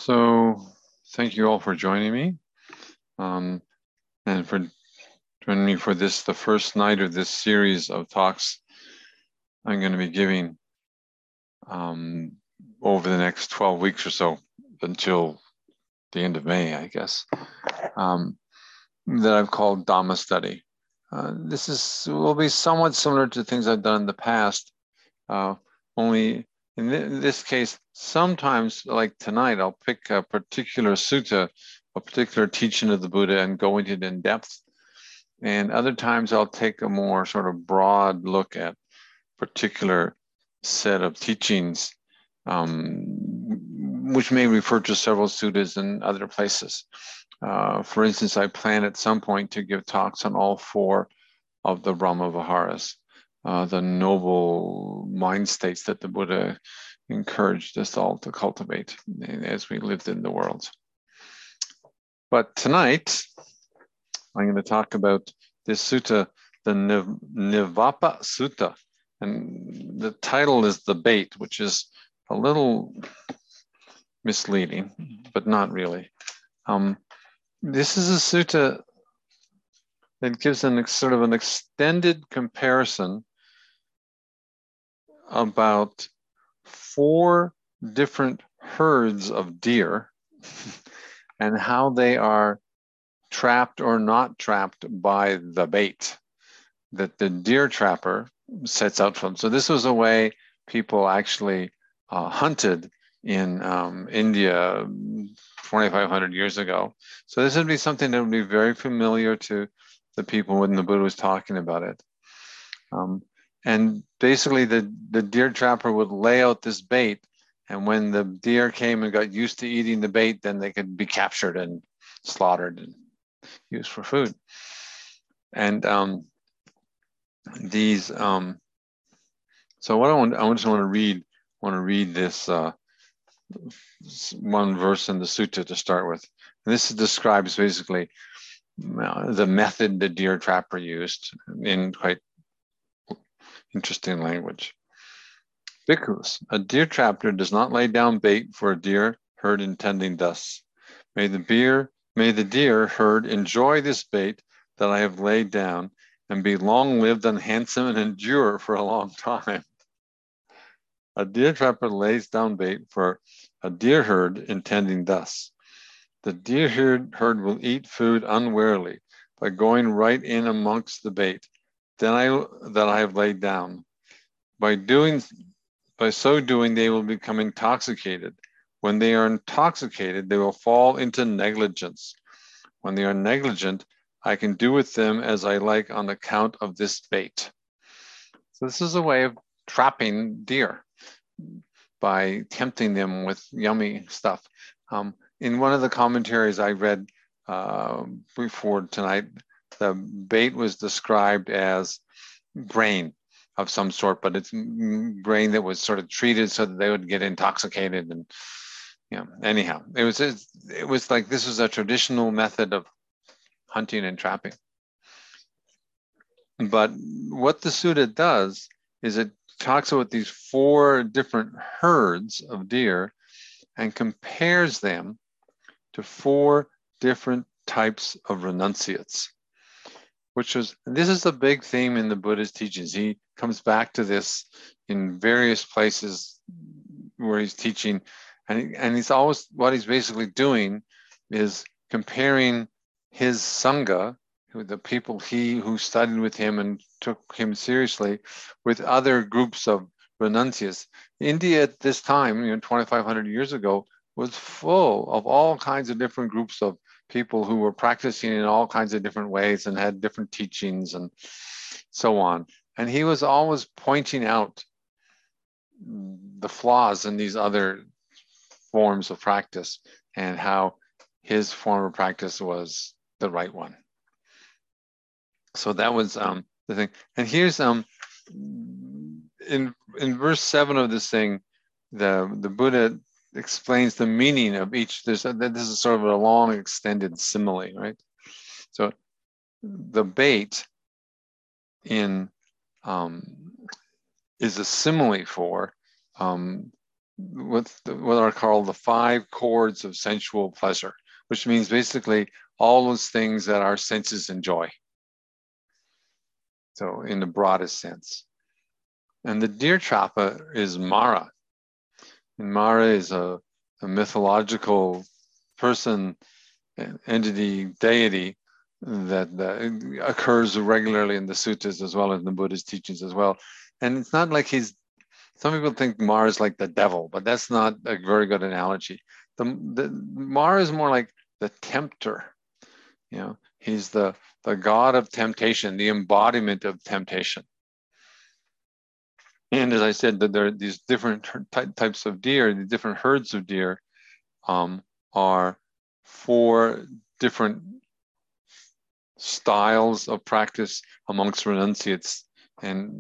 So thank you all for joining me and for joining me for the first night of this series of talks I'm going to be giving over the next 12 weeks or so until the end of May, I guess, that I've called Dhamma study. Will be somewhat similar to things I've done in the past, only in this case, sometimes like tonight, I'll pick a particular sutta, a particular teaching of the Buddha and go into it in depth. And other times I'll take a more sort of broad look at particular set of teachings, which may refer to several suttas in other places. For instance, I plan at some point to give talks on all four of the Brahma Viharas, the noble mind states that the Buddha encouraged us all to cultivate as we lived in the world. But tonight, I'm going to talk about this sutta, the Nivappa Sutta. And the title is The Bait, which is a little misleading, but not really. This is a sutta that gives sort of an extended comparison about 4 different herds of deer and how they are trapped or not trapped by the bait that the deer trapper sets out from. So this was a way people actually hunted in India 2,500 years ago. So this would be something that would be very familiar to the people when the Buddha was talking about it. And basically the deer trapper would lay out this bait, and when the deer came and got used to eating the bait, then they could be captured and slaughtered and used for food. And so what I just want to read this one verse in the sutta to start with. And this describes basically the method the deer trapper used in quite interesting language. Bhikkhus, a deer trapper does not lay down bait for a deer herd intending thus. May the deer herd enjoy this bait that I have laid down and be long-lived and handsome and endure for a long time. A deer trapper lays down bait for a deer herd intending thus. The deer herd will eat food unwarily by going right in amongst the bait that I have laid down. By so doing, they will become intoxicated. When they are intoxicated, they will fall into negligence. When they are negligent, I can do with them as I like on account of this bait. So this is a way of trapping deer by tempting them with yummy stuff. In one of the commentaries I read before tonight, the bait was described as grain of some sort, but it's grain that was sort of treated so that they would get intoxicated. And anyhow, it was like this was a traditional method of hunting and trapping. But what the sutta does is it talks about these 4 different herds of deer and compares them to 4 different types of renunciates, this is a big theme in the Buddha's teachings. He comes back to this in various places where he's teaching, and he's always, what he's basically doing is comparing his Sangha, the people who studied with him and took him seriously, with other groups of renunciates. India at this time, 2,500 years ago, was full of all kinds of different groups of people who were practicing in all kinds of different ways and had different teachings and so on. And he was always pointing out the flaws in these other forms of practice and how his form of practice was the right one. So that was the thing. And here's in verse 7 of this thing, the Buddha explains the meaning of each. This is sort of a long extended simile, right? So the bait in is a simile for what are called the 5 chords of sensual pleasure, which means basically all those things that our senses enjoy. So in the broadest sense. And the deer trapper is Mara. And Mara is a mythological person, entity, deity that occurs regularly in the suttas as well as in the Buddha's teachings as well. And it's not like some people think Mara is like the devil, but that's not a very good analogy. The Mara is more like the tempter. You know, he's the god of temptation, the embodiment of temptation. And as I said, that there are these different types of deer, the different herds of deer are 4 different styles of practice amongst renunciates. And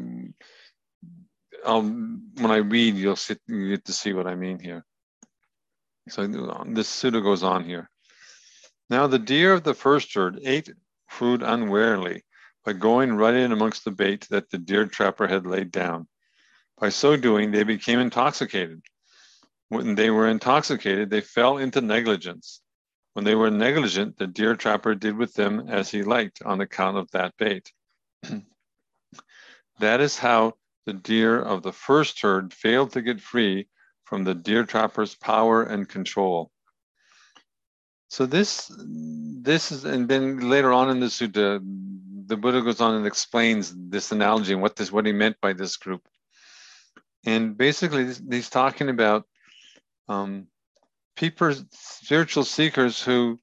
when I read, you get to see what I mean here. So this sutta goes on here. Now the deer of the first herd ate food unwarily by going right in amongst the bait that the deer trapper had laid down. By so doing, they became intoxicated. When they were intoxicated, they fell into negligence. When they were negligent, the deer trapper did with them as he liked on account of that bait. That is how the deer of the first herd failed to get free from the deer trapper's power and control. So this is, and then later on in the sutta, the Buddha goes on and explains this analogy and what he meant by this group. And basically, he's talking about people, spiritual seekers who,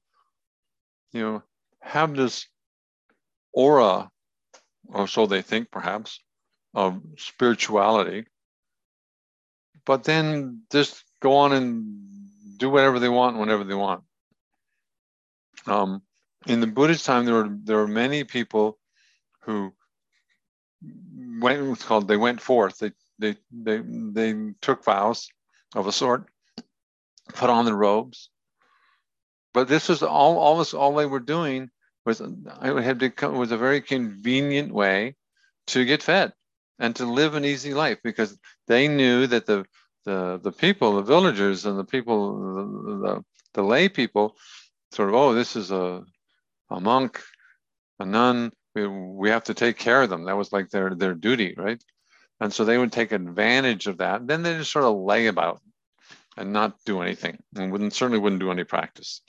have this aura, or so they think perhaps, of spirituality, but then just go on and do whatever they want whenever they want. In the Buddhist time, there were many people who they went forth. They took vows of a sort, put on the robes, but this was all they were doing was was a very convenient way to get fed and to live an easy life, because they knew that the people, the villagers and the people, the lay people, sort of, oh, this is a monk, a nun, we have to take care of them. That was like their duty, right? And so they would take advantage of that. Then they just sort of lay about and not do anything, and certainly wouldn't do any practice.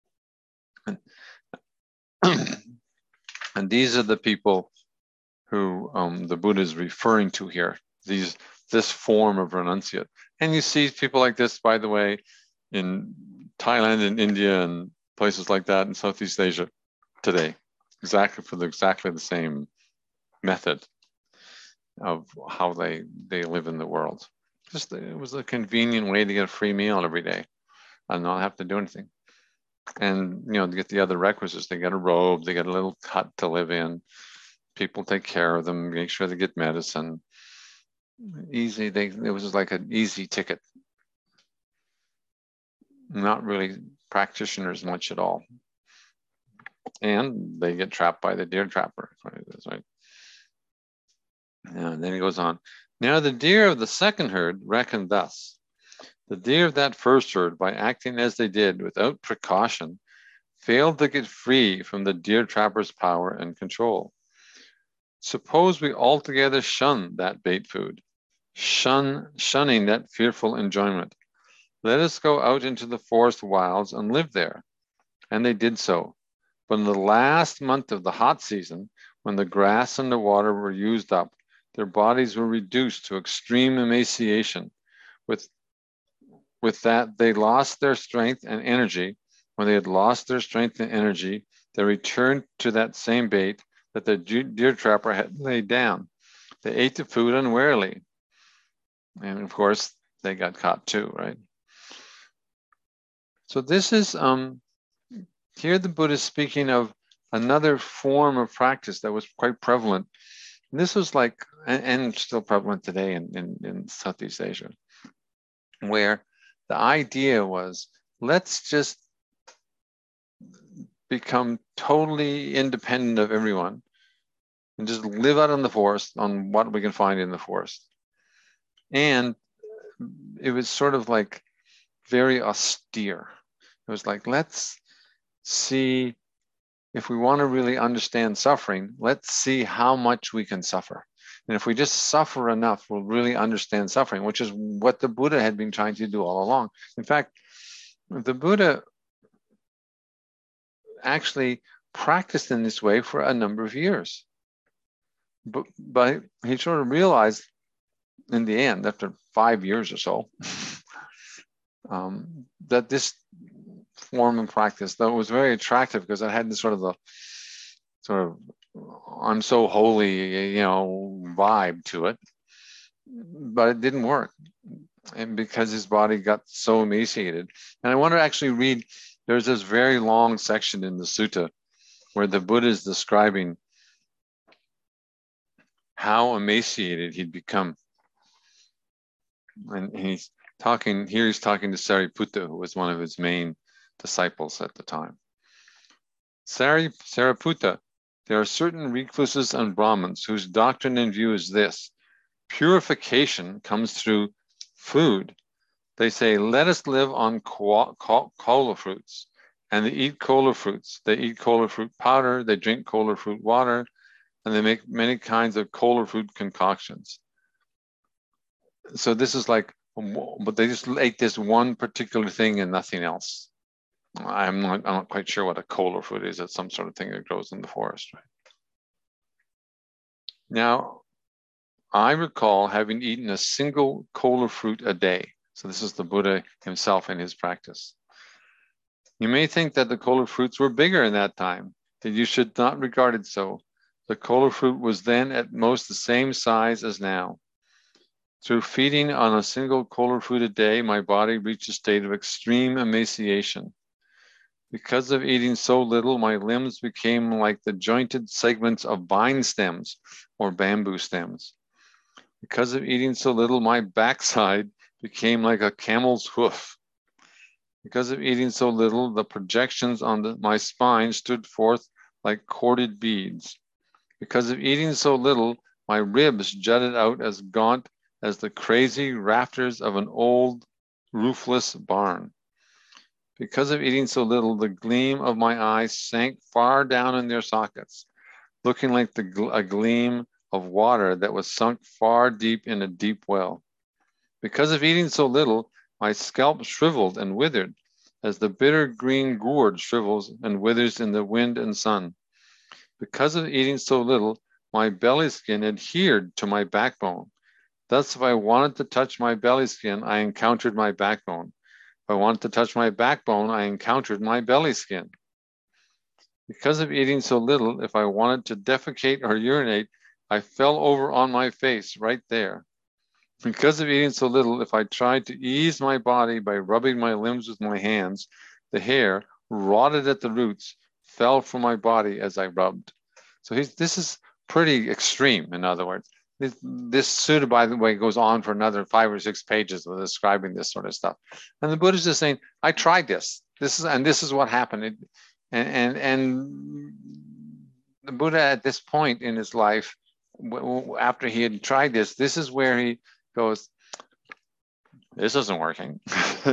And these are the people who the Buddha is referring to here, this form of renunciate. And you see people like this, by the way, in Thailand and India and places like that in Southeast Asia today, exactly the same method of how they live in the world. It was a convenient way to get a free meal every day and not have to do anything. And to get the other requisites, they get a robe, they get a little hut to live in. People take care of them, make sure they get medicine. It was just like an easy ticket. Not really practitioners much at all. And they get trapped by the deer trapper. That's right. And then he goes on. Now the deer of the second herd reckoned thus. The deer of that first herd, by acting as they did without precaution, failed to get free from the deer trapper's power and control. Suppose we altogether shun that bait food, shunning that fearful enjoyment. Let us go out into the forest wilds and live there. And they did so. But in the last month of the hot season, when the grass and the water were used up, their bodies were reduced to extreme emaciation. With that, they lost their strength and energy. When they had lost their strength and energy, they returned to that same bait that the deer trapper had laid down. They ate the food unwarily. And of course, they got caught too, right? So this is, here the Buddha is speaking of another form of practice that was quite prevalent. And this was like, and still prevalent today in Southeast Asia, where the idea was, let's just become totally independent of everyone and just live out in the forest on what we can find in the forest. And it was sort of like very austere. It was like, let's see, if we want to really understand suffering, let's see how much we can suffer. And if we just suffer enough, we'll really understand suffering, which is what the Buddha had been trying to do all along. In fact, the Buddha actually practiced in this way for a number of years. But he sort of realized in the end, after 5 years or so, that this form of practice, though it was very attractive because it had this sort of I'm so holy, vibe to it, but it didn't work, and because his body got so emaciated. And I want to actually read. There's this very long section in the sutta where the Buddha is describing how emaciated he'd become, and he's talking to Sariputta, who was one of his main disciples at the time. Sariputta, there are certain recluses and Brahmins whose doctrine and view is this: purification comes through food. They say, let us live on cola fruits. And they eat cola fruits. They eat cola fruit powder, they drink cola fruit water, and they make many kinds of cola fruit concoctions. So this is like, but they just ate this one particular thing and nothing else. I'm not quite sure what a cola fruit is. It's some sort of thing that grows in the forest, right? Now, I recall having eaten a single cola fruit a day. So this is the Buddha himself in his practice. You may think that the cola fruits were bigger in that time, that you should not regard it so. The cola fruit was then at most the same size as now. Through feeding on a single cola fruit a day, my body reached a state of extreme emaciation. Because of eating so little, my limbs became like the jointed segments of vine stems or bamboo stems. Because of eating so little, my backside became like a camel's hoof. Because of eating so little, the projections on my spine stood forth like corded beads. Because of eating so little, my ribs jutted out as gaunt as the crazy rafters of an old roofless barn. Because of eating so little, the gleam of my eyes sank far down in their sockets, looking like a gleam of water that was sunk far deep in a deep well. Because of eating so little, my scalp shriveled and withered, as the bitter green gourd shrivels and withers in the wind and sun. Because of eating so little, my belly skin adhered to my backbone. Thus, if I wanted to touch my belly skin, I encountered my backbone. If I wanted to touch my backbone, I encountered my belly skin. Because of eating so little, if I wanted to defecate or urinate, I fell over on my face right there. Because of eating so little, if I tried to ease my body by rubbing my limbs with my hands, the hair, rotted at the roots, fell from my body as I rubbed. So this is pretty extreme, in other words. This sutta, by the way, goes on for another 5 or 6 pages with describing this sort of stuff. And the Buddha's just saying, I tried this. This is what happened. And the Buddha at this point in his life, after he had tried this is where he goes, this isn't working.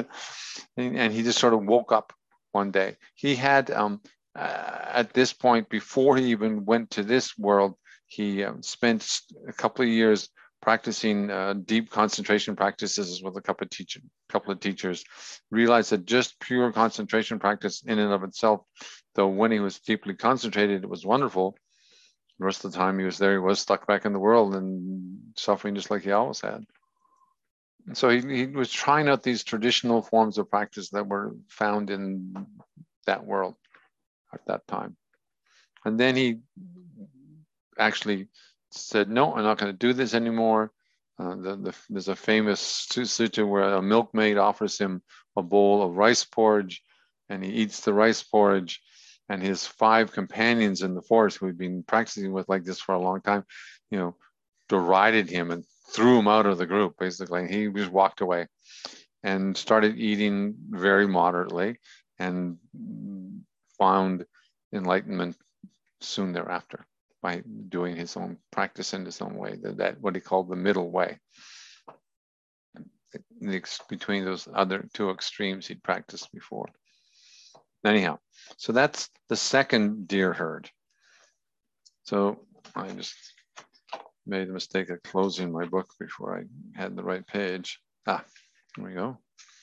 And he just sort of woke up one day. He had, at this point, before he even went to this world, he spent a couple of years practicing deep concentration practices with a couple of teachers, realized that just pure concentration practice in and of itself, though when he was deeply concentrated, it was wonderful. The rest of the time he was there, he was stuck back in the world and suffering just like he always had. And so he was trying out these traditional forms of practice that were found in that world at that time. And then he actually said, no, I'm not going to do this anymore. There's a famous sutta where a milkmaid offers him a bowl of rice porridge, and he eats the rice porridge, and his 5 companions in the forest who had been practicing with like this for a long time, derided him and threw him out of the group, basically. And he just walked away and started eating very moderately and found enlightenment soon thereafter by doing his own practice in his own way, that what he called the middle way. between those other two extremes he'd practiced before. Anyhow, so that's the second deer herd. So I just made the mistake of closing my book before I had the right page. Here we go.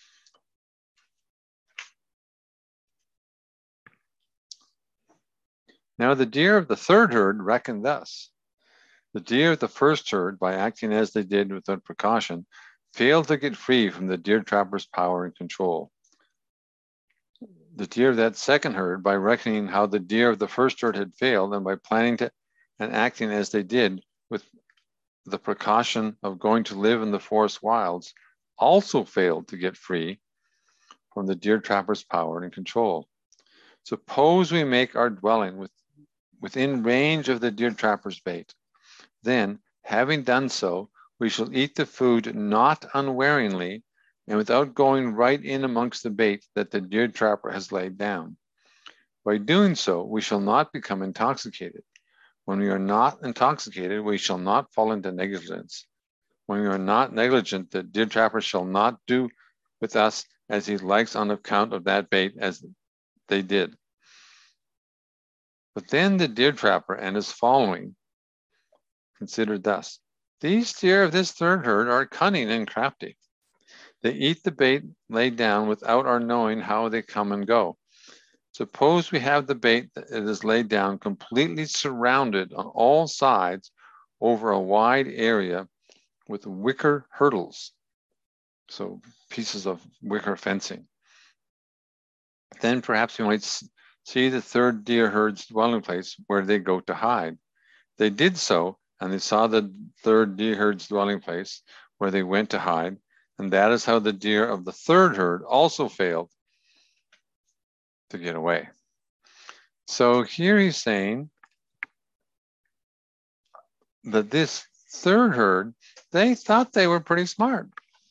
Now the deer of the third herd reckoned thus. The deer of the first herd, by acting as they did without precaution, failed to get free from the deer trapper's power and control. The deer of that second herd, by reckoning how the deer of the first herd had failed, and by planning to and acting as they did with the precaution of going to live in the forest wilds, also failed to get free from the deer trapper's power and control. Suppose we make our dwelling within range of the deer trapper's bait. Then, having done so, we shall eat the food not unwaringly and without going right in amongst the bait that the deer trapper has laid down. By doing so, we shall not become intoxicated. When we are not intoxicated, we shall not fall into negligence. When we are not negligent, the deer trapper shall not do with us as he likes on account of that bait as they did. But then the deer trapper and his following considered thus: these deer of this third herd are cunning and crafty. They eat the bait laid down without our knowing how they come and go. Suppose we have the bait that is laid down completely surrounded on all sides over a wide area with wicker hurdles, so pieces of wicker fencing. Then perhaps we might see the third deer herd's dwelling place where they go to hide. They did so, and they saw the third deer herd's dwelling place where they went to hide, and that is how the deer of the third herd also failed to get away. So here he's saying that this third herd, they thought they were pretty smart.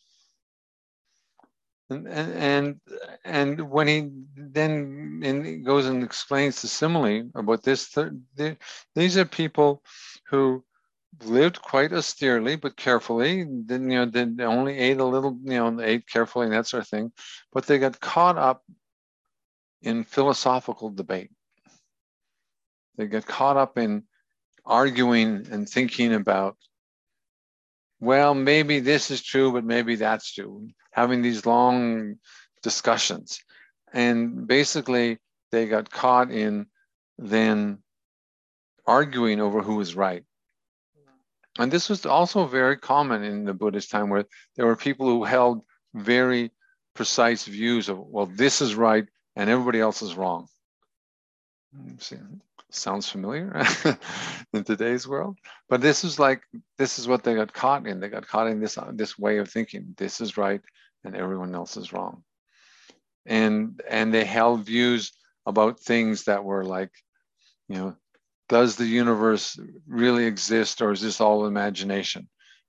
And when he then goes and explains the simile about this, these are people who lived quite austerely but carefully. Then they only ate a little, ate carefully and that sort of thing. But they got caught up in philosophical debate. They got caught up in arguing and thinking about, well, maybe this is true, but maybe that's true. Having these long discussions. And basically, they got caught in then arguing over who was right. And this was also very common in the Buddhist time, where there were people who held very precise views of, well, this is right and everybody else is wrong. See, sounds familiar in today's world, but this is what they got caught in. They got caught in this way of thinking. This is right and everyone else is wrong. And they held views about things that were like, does the universe really exist, or is this all imagination?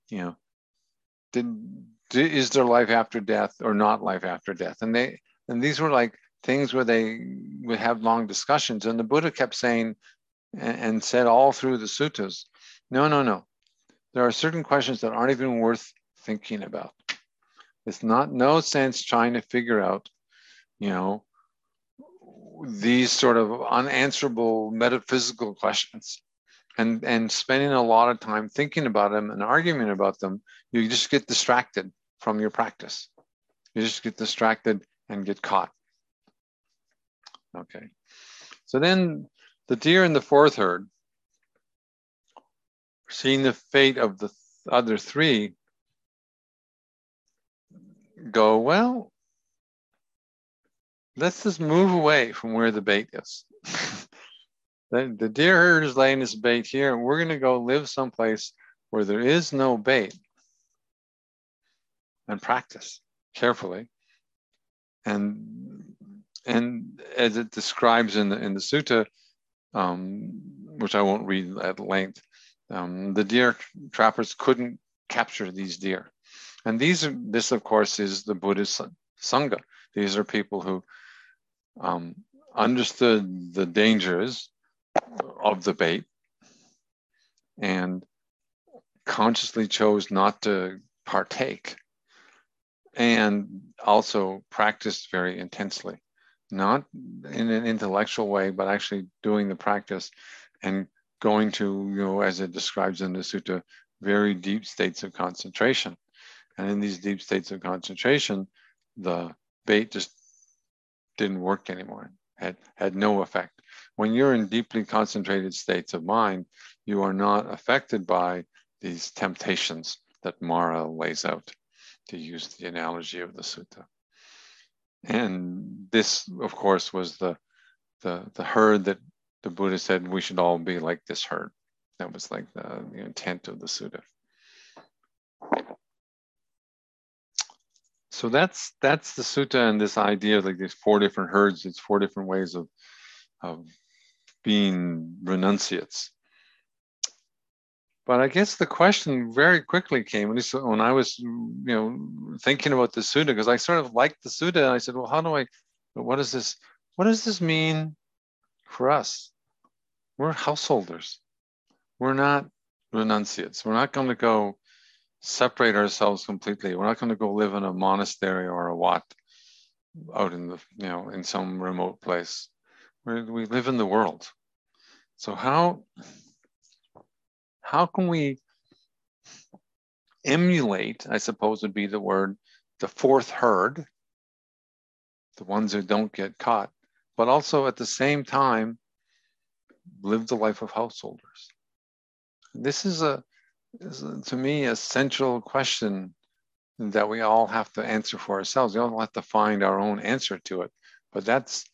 Is there life after death or not life after death? And these were like things where they would have long discussions. And the Buddha kept saying, and said all through the suttas, no. There are certain questions that aren't even worth thinking about. It's no sense trying to figure out, these sort of unanswerable metaphysical questions and spending a lot of time thinking about them and arguing about them. You just get distracted from your practice. You just get distracted and get caught. Okay. So then the deer in the fourth herd, seeing the fate of the other three, go, well, let's just move away from where the bait is. The deer herd is laying his bait here, and we're going to go live someplace where there is no bait and practice carefully. And as it describes in the sutta, which I won't read at length, the deer trappers couldn't capture these deer. And this of course is the Buddhist Sangha. These are people who understood the dangers of the bait and consciously chose not to partake and also practiced very intensely, not in an intellectual way, but actually doing the practice and going to, as it describes in the sutta, very deep states of concentration. And in these deep states of concentration, the bait just didn't work anymore, had no effect. When you're in deeply concentrated states of mind, you are not affected by these temptations that Mara lays out, to use the analogy of the sutta. And this, of course, was the herd that the Buddha said we should all be like this herd. That was like the intent of the sutta. So that's the sutta, and this idea of like these 4 different herds. It's 4 different ways of being renunciates. But I guess the question very quickly came, at least when I was, thinking about the sutta, because I sort of liked the sutta, and I said, well, what does this mean for us? We're householders. We're not renunciates. We're not going to go separate ourselves completely. We're not going to go live in a monastery or a wat out in in some remote place. We live in the world. So how can we emulate, I suppose would be the word, the 4th herd, the ones who don't get caught, but also at the same time live the life of householders? This is to me a central question that we all have to answer for ourselves. We all have to find our own answer to it. But that's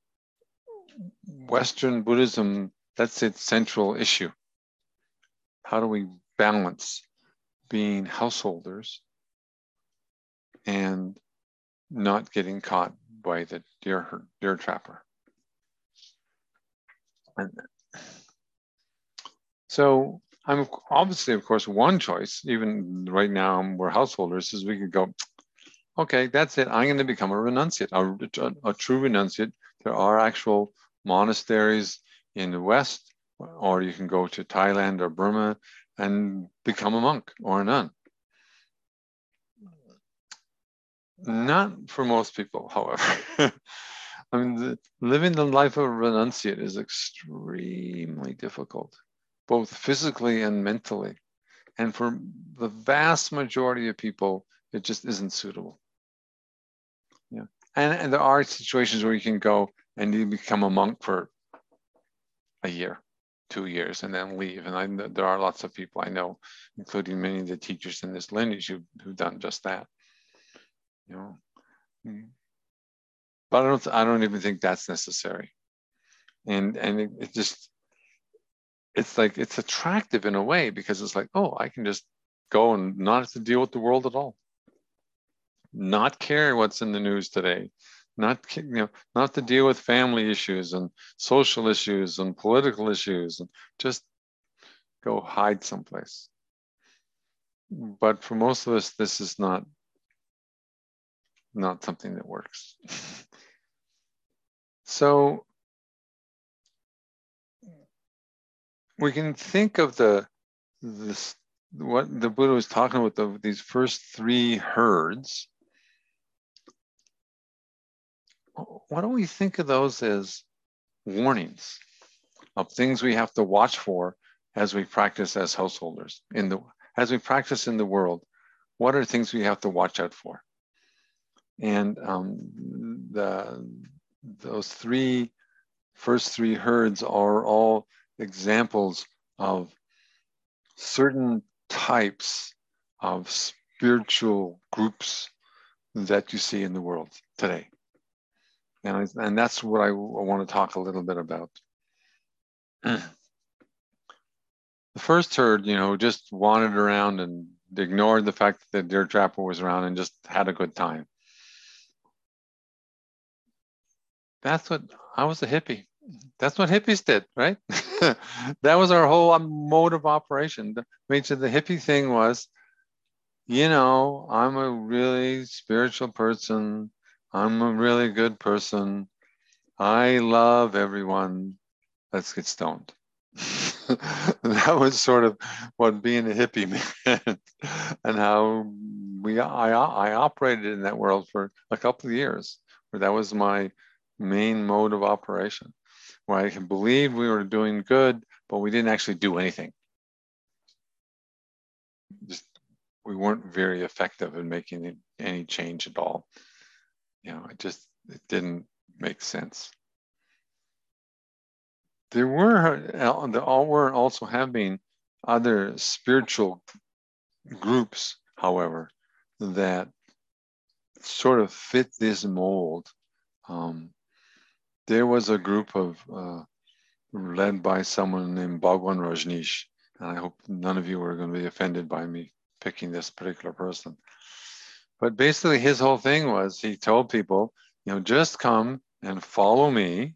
Western Buddhism, that's its central issue. How do we balance being householders and not getting caught by the deer trapper? And so I'm obviously, of course, one choice, even right now we're householders, is we could go, okay, that's it. I'm going to become a renunciate, a true renunciate. There are actual monasteries in the West, or you can go to Thailand or Burma and become a monk or a nun. Not for most people, however. I mean, living the life of a renunciate is extremely difficult, both physically and mentally. And for the vast majority of people, it just isn't suitable. Yeah. And there are situations where you can go and you become a monk for a year, 2 years, and then leave. And there are lots of people I know, including many of the teachers in this lineage, who've done just that. But I don't even think that's necessary. And it just, it's like, it's attractive in a way, because it's like, oh, I can just go and not have to deal with the world at all. Not care what's in the news today. Not to deal with family issues and social issues and political issues, and just go hide someplace. But for most of us, this is not something that works. So we can think of what the Buddha was talking about, these first 3 herds. Why don't we think of those as warnings of things we have to watch for as we practice as householders, as we practice in the world? What are things we have to watch out for? And those first three herds are all examples of certain types of spiritual groups that you see in the world today. And that's what I want to talk a little bit about. The first herd, just wandered around and ignored the fact that the deer trapper was around and just had a good time. I was a hippie. That's what hippies did, right? That was our whole mode of operation. The hippie thing was, I'm a really spiritual person. I'm a really good person. I love everyone. Let's get stoned. That was sort of what being a hippie meant, and how I operated in that world for a couple of years, where that was my main mode of operation, where I believed we were doing good, but we didn't actually do anything. Just, we weren't very effective in making any change at all. You know, it didn't make sense. There were also have been other spiritual groups, however, that sort of fit this mold. There was a group of led by someone named Bhagwan Rajneesh, and I hope none of you are going to be offended by me picking this particular person. But basically, his whole thing was he told people, you know, just come and follow me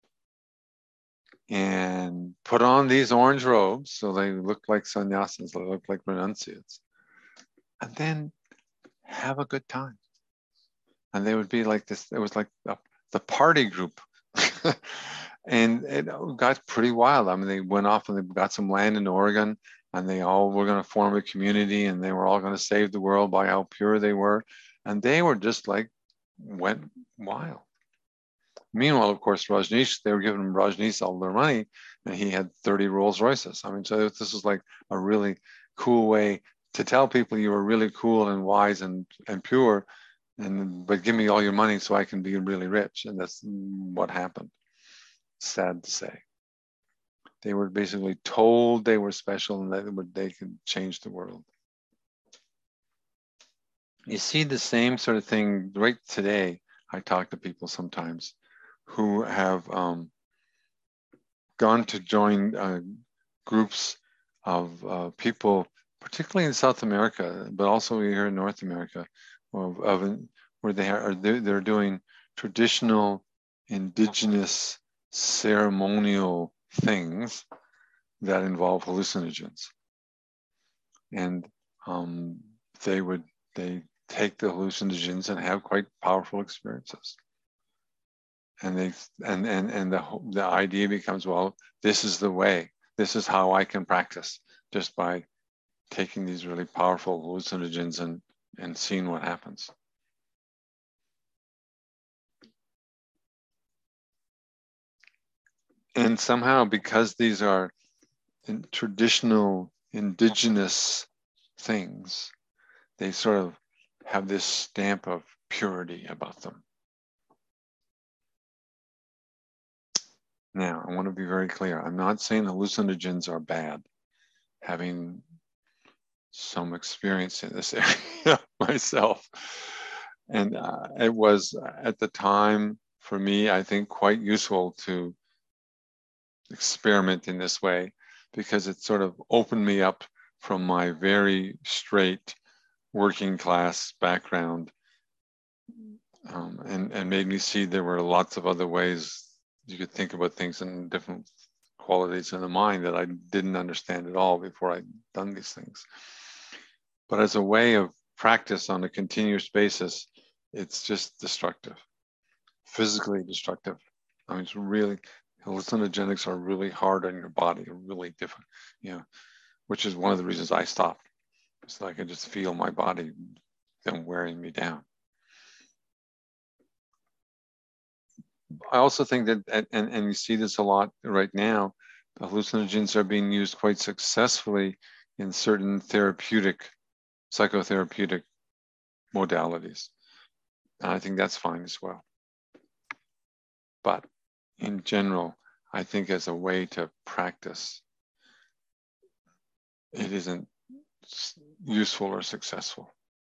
and put on these orange robes so they look like sannyasins, they look like renunciates, and then have a good time. And they would be like this, it was like the party group. And it got pretty wild. I mean, they went off and they got some land in Oregon, and they all were going to form a community, and they were all going to save the world by how pure they were. And they were just like, went wild. Meanwhile, of course, Rajneesh, they were giving Rajneesh all their money, and he had 30 Rolls Royces. I mean, so this was like a really cool way to tell people you were really cool and wise and pure, but give me all your money so I can be really rich. And that's what happened. Sad to say. They were basically told they were special and that they could change the world. You see the same sort of thing right today. I talk to people sometimes who have gone to join groups of people, particularly in South America, but also here in North America, where they're doing traditional indigenous ceremonial things that involve hallucinogens, and they take the hallucinogens and have quite powerful experiences. And the idea becomes, well, this is the way. This is how I can practice, just by taking these really powerful hallucinogens and seeing what happens. And somehow, because these are traditional indigenous things, they sort of have this stamp of purity about them. Now, I want to be very clear. I'm not saying hallucinogens are bad. Having some experience in this area myself. And it was, at the time, for me, I think, quite useful to experiment in this way, because it sort of opened me up from my very straight working class background, and made me see there were lots of other ways you could think about things and different qualities in the mind that I didn't understand at all before I'd done these things. But as a way of practice on a continuous basis, it's just destructive, physically destructive. I mean, it's really, hallucinogenics are really hard on your body, really different, which is one of the reasons I stopped. So I could just feel my body then wearing me down. I also think that, and you see this a lot right now, hallucinogens are being used quite successfully in certain psychotherapeutic modalities. And I think that's fine as well. But in general, I think as a way to practice, it isn't useful or successful.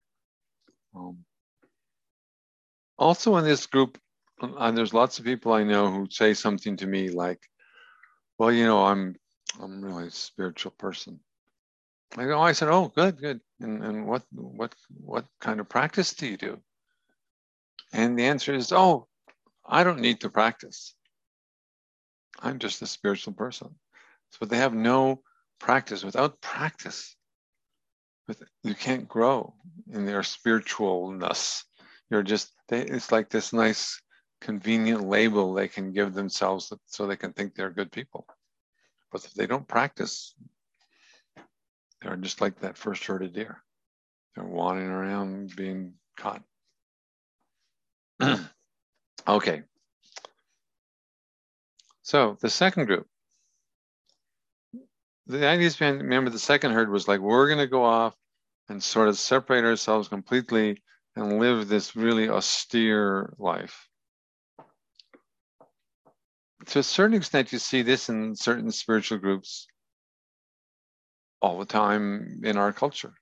Also in this group, there's lots of people I know who say something to me like, well, I'm really a spiritual person. I said, oh, good. And what kind of practice do you do? And the answer is, oh, I don't need to practice. I'm just a spiritual person. So they have no practice. Without practice, you can't grow in their spiritualness. It's like this nice, convenient label they can give themselves so they can think they're good people. But if they don't practice, they're just like that first herded deer. They're wandering around being caught. Okay. So the second group, the ideas behind, remember the second herd was like, we're going to go off and sort of separate ourselves completely and live this really austere life. To a certain extent, you see this in certain spiritual groups all the time in our culture.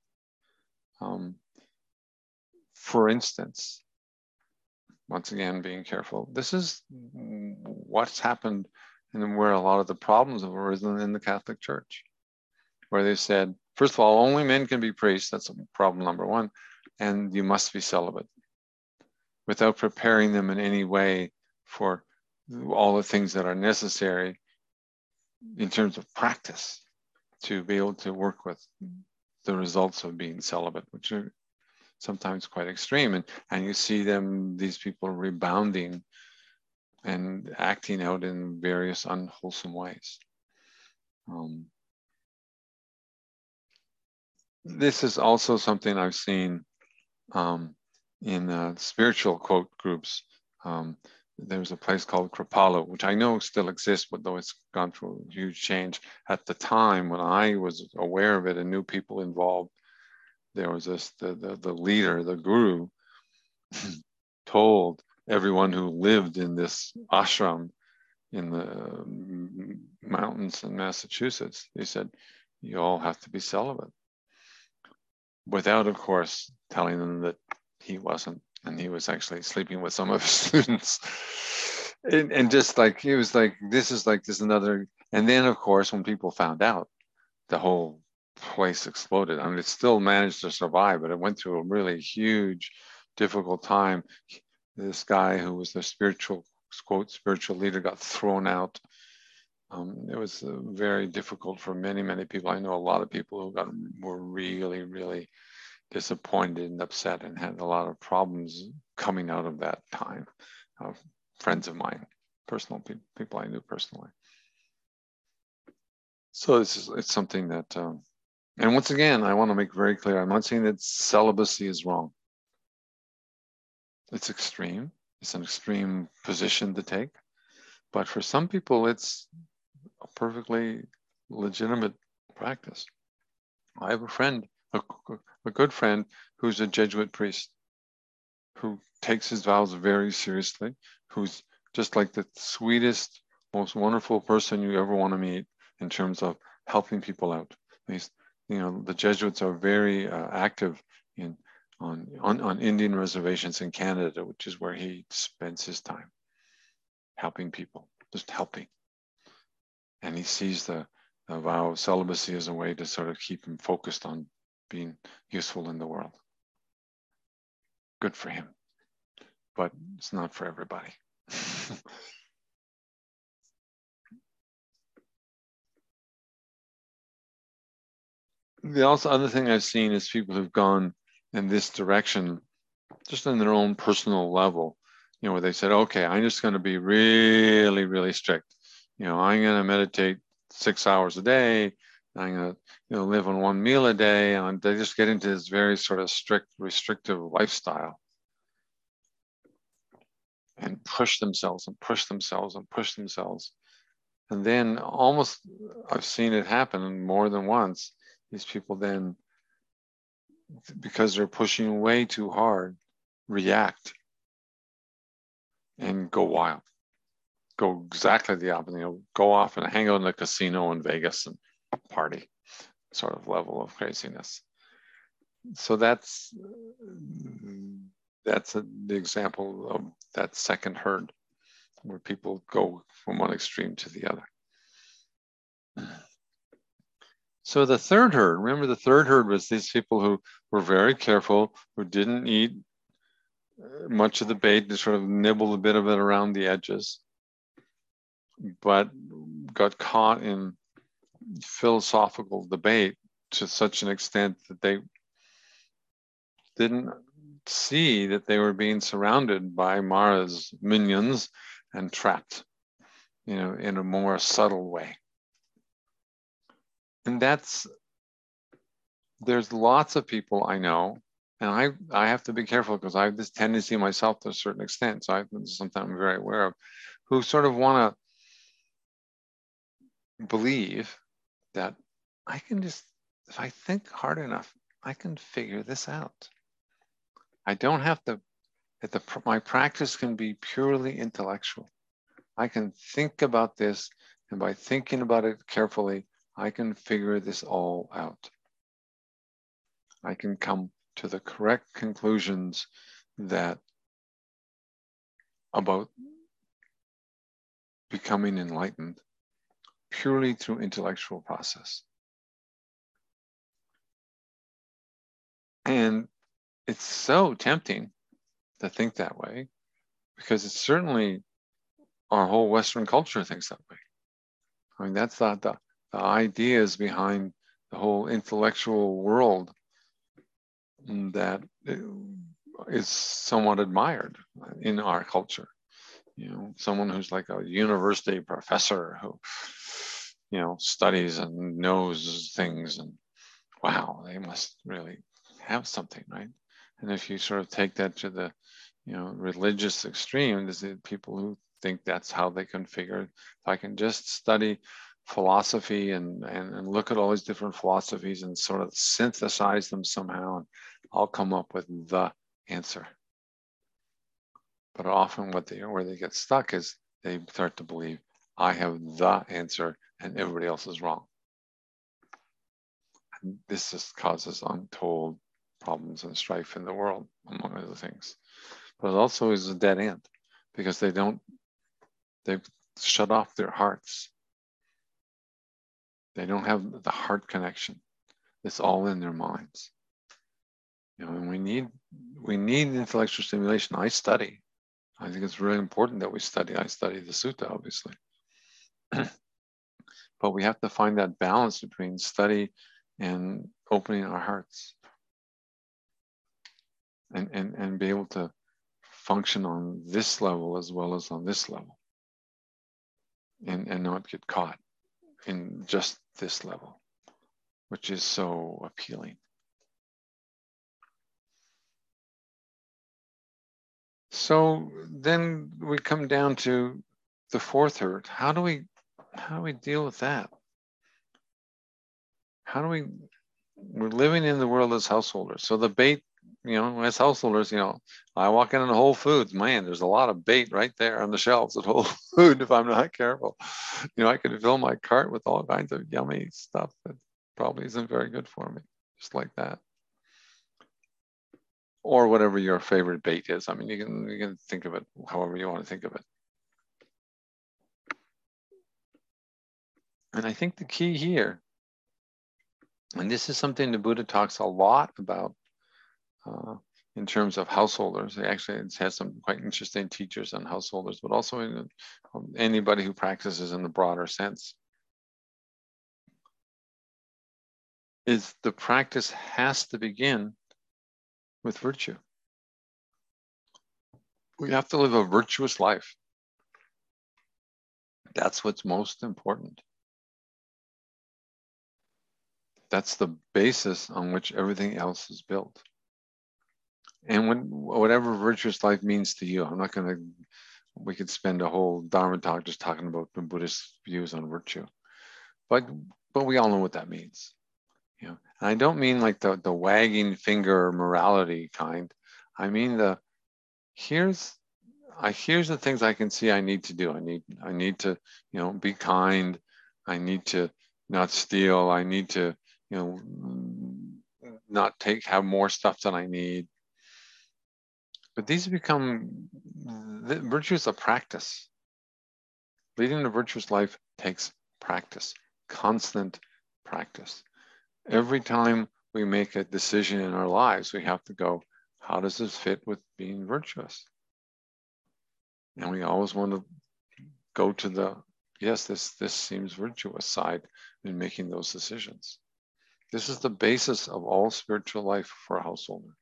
For instance, once again, being careful, this is what's happened and where a lot of the problems have arisen in the Catholic Church, where they said, first of all, only men can be priests. That's problem number one. And you must be celibate, without preparing them in any way for all the things that are necessary in terms of practice to be able to work with the results of being celibate, which are sometimes quite extreme. And you see them, these people rebounding and acting out in various unwholesome ways. This is also something I've seen in spiritual quote groups. There's a place called Kripalu, which I know still exists, but though it's gone through a huge change. At the time when I was aware of it and knew people involved, there was this, the leader, the guru, told everyone who lived in this ashram in the mountains in Massachusetts, he said, you all have to be celibate. Without, of course, telling them that he wasn't, and he was actually sleeping with some of his students. And just like, he was like, this is another, and then of course, when people found out, the whole place exploded. I mean, it still managed to survive, but it went through a really huge, difficult time. This guy who was the spiritual leader got thrown out. It was very difficult for many, many people. I know a lot of people who were really, really disappointed and upset and had a lot of problems coming out of that time. Friends of mine, personal people I knew personally. So it's something that, and once again, I want to make very clear, I'm not saying that celibacy is wrong. It's extreme. It's an extreme position to take. But for some people, it's a perfectly legitimate practice. I have a friend, a good friend, who's a Jesuit priest, who takes his vows very seriously, who's just like the sweetest, most wonderful person you ever want to meet in terms of helping people out. The Jesuits are very active on Indian reservations in Canada, which is where he spends his time, helping people, just helping. And he sees the vow of celibacy as a way to sort of keep him focused on being useful in the world. Good for him, but it's not for everybody. The other thing I've seen is people who've gone in this direction, just on their own personal level, where they said, okay, I'm just going to be really, really strict. I'm going to meditate 6 hours a day. I'm going to, live on one meal a day. And they just get into this very sort of strict, restrictive lifestyle and push themselves and push themselves and push themselves. And then almost, I've seen it happen more than once. These people then, because they're pushing way too hard, react and go wild. Go exactly the opposite. Go off and hang out in a casino in Vegas and party, sort of level of craziness. So that's the example of that second herd, where people go from one extreme to the other. So the third herd, remember the third herd was these people who were very careful, who didn't eat much of the bait, to sort of nibble a bit of it around the edges, but got caught in philosophical debate to such an extent that they didn't see that they were being surrounded by Mara's minions and trapped, in a more subtle way. And that's there's lots of people I know, and I have to be careful because I have this tendency myself to a certain extent. So sometimes I'm very aware of, who sort of want to believe that I can just, if I think hard enough, I can figure this out. I don't have to, my practice can be purely intellectual. I can think about this, and by thinking about it carefully, I can figure this all out. I can come to the correct conclusions that about becoming enlightened purely through intellectual process. And it's so tempting to think that way because it's certainly our whole Western culture thinks that way. I mean, that's not the ideas behind the whole intellectual world that is somewhat admired in our culture. You know, someone who's like a university professor who, you know, studies and knows things, and wow, they must really have something, right? And if you sort of take that to the, you know, religious extreme, there's people who think that's how they can figure, if I can just study philosophy and look at all these different philosophies and sort of synthesize them somehow, and I'll come up with the answer. But often where they get stuck is they start to believe I have the answer and everybody else is wrong. And this just causes untold problems and strife in the world, among other things. But it also is a dead end because they've shut off their hearts. They don't have the heart connection. It's all in their minds. You know, and we need intellectual stimulation. I study. I think it's really important that we study. I study the sutta, obviously. But we have to find that balance between study and opening our hearts. And be able to function on this level as well as on this level. And not get caught in just this level, which is so appealing. So then we come down to the fourth hurt. How do we deal with that? We're living in the world as householders. So the bait, you know, as householders, you know, I walk into Whole Foods, man, there's a lot of bait right there on the shelves at Whole Foods if I'm not careful. You know, I could fill my cart with all kinds of yummy stuff that probably isn't very good for me, just like that. Or whatever your favorite bait is. I mean, you can think of it however you want to think of it. And I think the key here, and this is something the Buddha talks a lot about in terms of householders. He actually has some quite interesting teachers on householders, but also in anybody who practices in the broader sense, is the practice has to begin with virtue. We have to live a virtuous life. That's what's most important. That's the basis on which everything else is built. And whatever virtuous life means to you, I'm not going to, we could spend a whole Dharma talk just talking about the Buddhist views on virtue. But we all know what that means. You know, and I don't mean like the wagging finger morality kind. I mean here's the things I can see I need to do. I need to, you know, be kind. I need to not steal. I need to, you know, not have more stuff than I need. But these become, virtue is a practice. Leading a virtuous life takes practice, constant practice. Every time we make a decision in our lives, we have to go, how does this fit with being virtuous? And we always want to go to the, yes, this seems virtuous side in making those decisions. This is the basis of all spiritual life for a householder.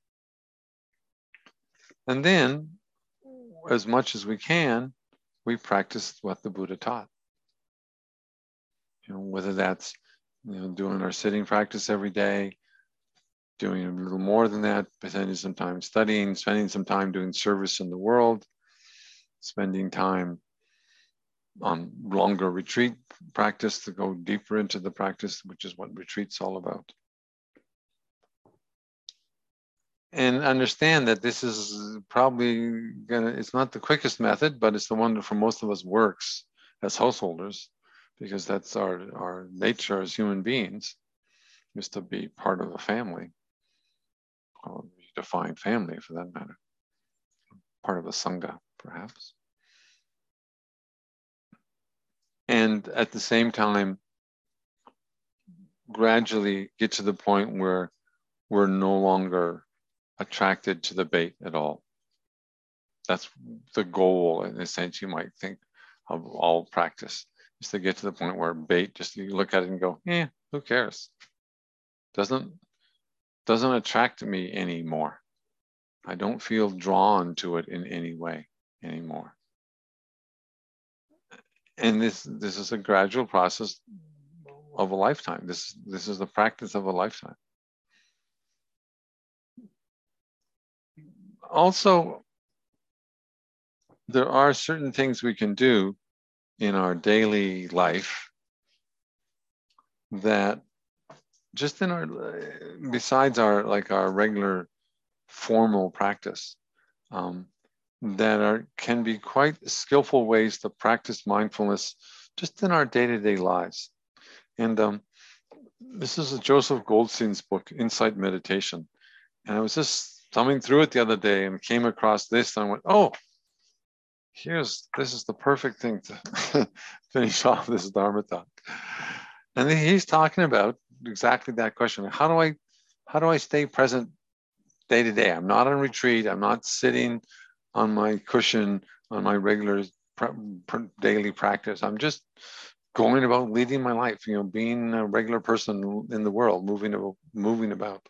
And then, as much as we can, we practice what the Buddha taught. You know, whether that's, you know, doing our sitting practice every day, doing a little more than that, spending some time studying, spending some time doing service in the world, spending time on longer retreat practice to go deeper into the practice, which is what retreat's all about. And understand that this is probably it's not the quickest method, but it's the one that for most of us works as householders, because that's our nature as human beings, is to be part of a family, or define family for that matter, part of a sangha, perhaps. And at the same time, gradually get to the point where we're no longer attracted to the bait at all. That's the goal, in a sense, you might think, of all practice, is to get to the point where bait, just you look at it and go, who cares? Doesn't attract me anymore. I don't feel drawn to it in any way anymore. And this is a gradual process of a lifetime. This is the practice of a lifetime. Also, there are certain things we can do in our daily life that just in our, besides our regular formal practice, that can be quite skillful ways to practice mindfulness just in our day-to-day lives. And this is a Joseph Goldstein's book, Insight Meditation. And I was just thumbing through it the other day and came across this and I went, oh, this is the perfect thing to finish off this Dharma talk. And he's talking about exactly that question. How do I stay present day to day? I'm not on retreat. I'm not sitting on my cushion on my regular daily practice. I'm just going about leading my life, being a regular person in the world, moving about.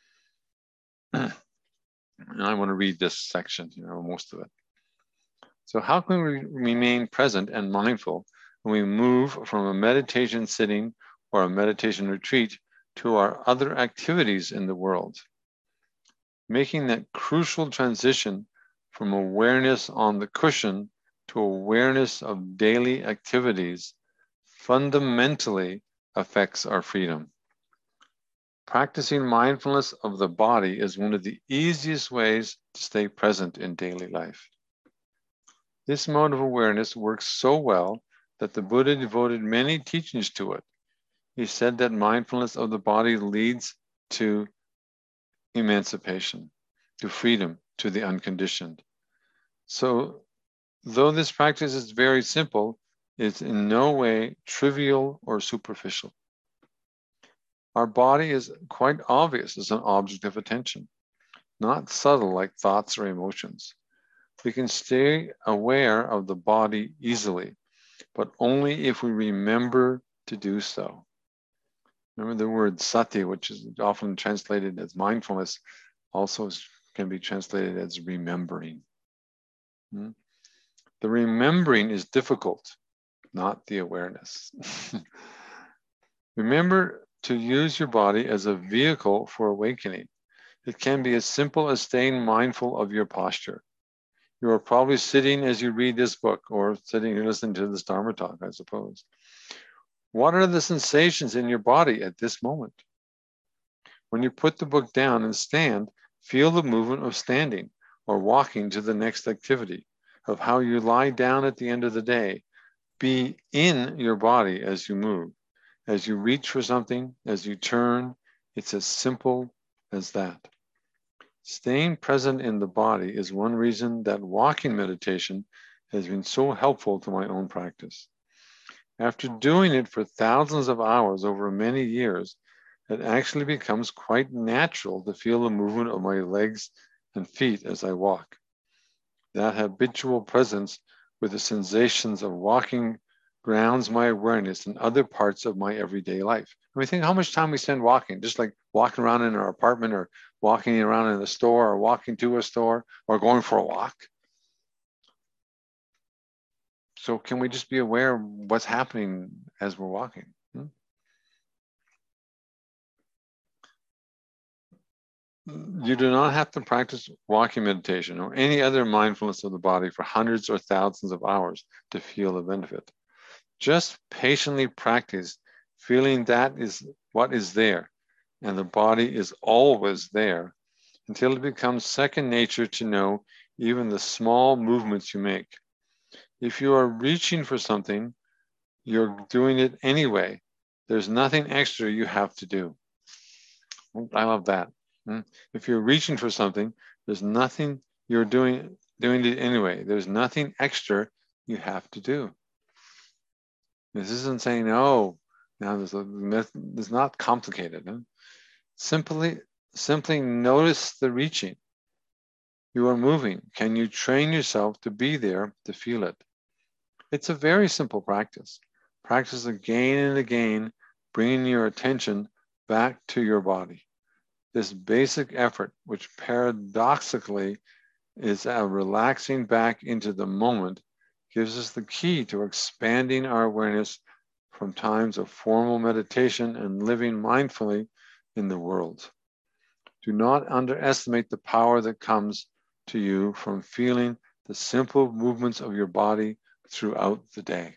And I want to read this section, most of it. So how can we remain present and mindful when we move from a meditation sitting or a meditation retreat to our other activities in the world? Making that crucial transition from awareness on the cushion to awareness of daily activities fundamentally affects our freedom. Practicing mindfulness of the body is one of the easiest ways to stay present in daily life. This mode of awareness works so well that the Buddha devoted many teachings to it. He said that mindfulness of the body leads to emancipation, to freedom, to the unconditioned. So, though this practice is very simple, it's in no way trivial or superficial. Our body is quite obvious as an object of attention, not subtle like thoughts or emotions. We can stay aware of the body easily, but only if we remember to do so. Remember the word sati, which is often translated as mindfulness, also can be translated as remembering. The remembering is difficult, not the awareness. Remember to use your body as a vehicle for awakening. It can be as simple as staying mindful of your posture. You are probably sitting as you read this book or sitting here listening to this Dharma talk, I suppose. What are the sensations in your body at this moment? When you put the book down and stand, feel the movement of standing or walking to the next activity, of how you lie down at the end of the day. Be in your body as you move. As you reach for something, as you turn, it's as simple as that. Staying present in the body is one reason that walking meditation has been so helpful to my own practice. After doing it for thousands of hours over many years, it actually becomes quite natural to feel the movement of my legs and feet as I walk. That habitual presence with the sensations of walking grounds my awareness in other parts of my everyday life. And we think how much time we spend walking, just like walking around in our apartment or walking around in the store or walking to a store or going for a walk. So can we just be aware of what's happening as we're walking? You do not have to practice walking meditation or any other mindfulness of the body for hundreds or thousands of hours to feel the benefit. Just patiently practice feeling that is what is there, and the body is always there until it becomes second nature to know even the small movements you make. If you are reaching for something, you're doing it anyway. There's nothing extra you have to do. I love that. If you're reaching for something, there's nothing you're doing it anyway. There's nothing extra you have to do. This isn't saying, oh, now this is not complicated. Huh? Simply notice the reaching. You are moving. Can you train yourself to be there to feel it? It's a very simple practice. Practice again and again, bringing your attention back to your body. This basic effort, which paradoxically is a relaxing back into the moment, gives us the key to expanding our awareness from times of formal meditation and living mindfully in the world. Do not underestimate the power that comes to you from feeling the simple movements of your body throughout the day.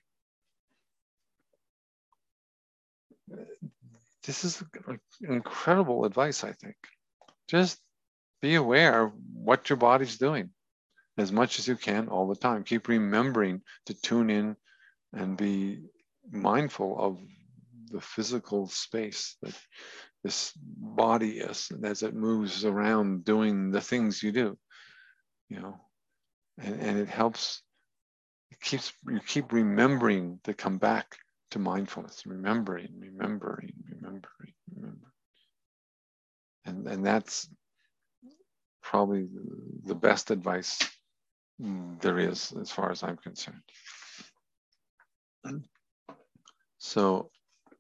This is incredible advice, I think. Just be aware of what your body's doing as much as you can all the time. Keep remembering to tune in and be mindful of the physical space that this body is as it moves around doing the things you do, and it helps. You keep remembering to come back to mindfulness, remembering. And that's probably the best advice there is as far as I'm concerned. So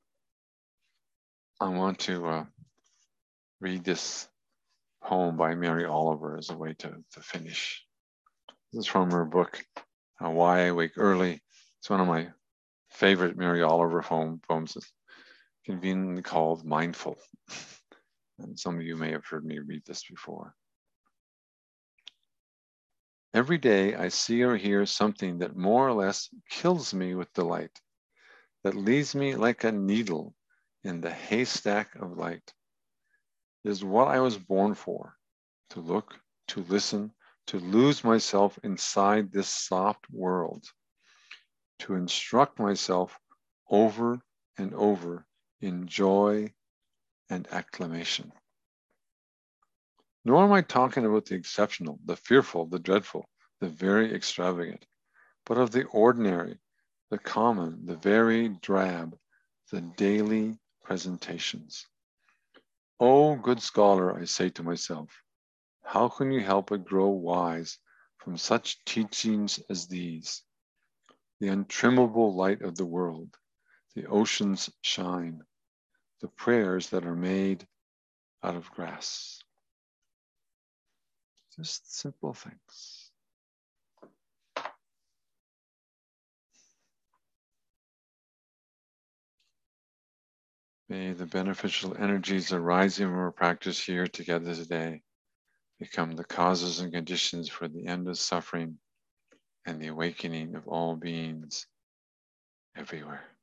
I want to read this poem by Mary Oliver as a way to finish. This is from her book, Why I Wake Early. It's one of my favorite Mary Oliver poems. It's conveniently called Mindful. And some of you may have heard me read this before. Every day I see or hear something that more or less kills me with delight, that leaves me like a needle in the haystack of light. It is what I was born for, to look, to listen, to lose myself inside this soft world, to instruct myself over and over in joy and acclamation. Nor am I talking about the exceptional, the fearful, the dreadful, the very extravagant, but of the ordinary, the common, the very drab, the daily presentations. Oh, good scholar, I say to myself, how can you help but grow wise from such teachings as these? The untrimmable light of the world, the ocean's shine, the prayers that are made out of grass. Just simple things. May the beneficial energies arising from our practice here together today become the causes and conditions for the end of suffering and the awakening of all beings everywhere.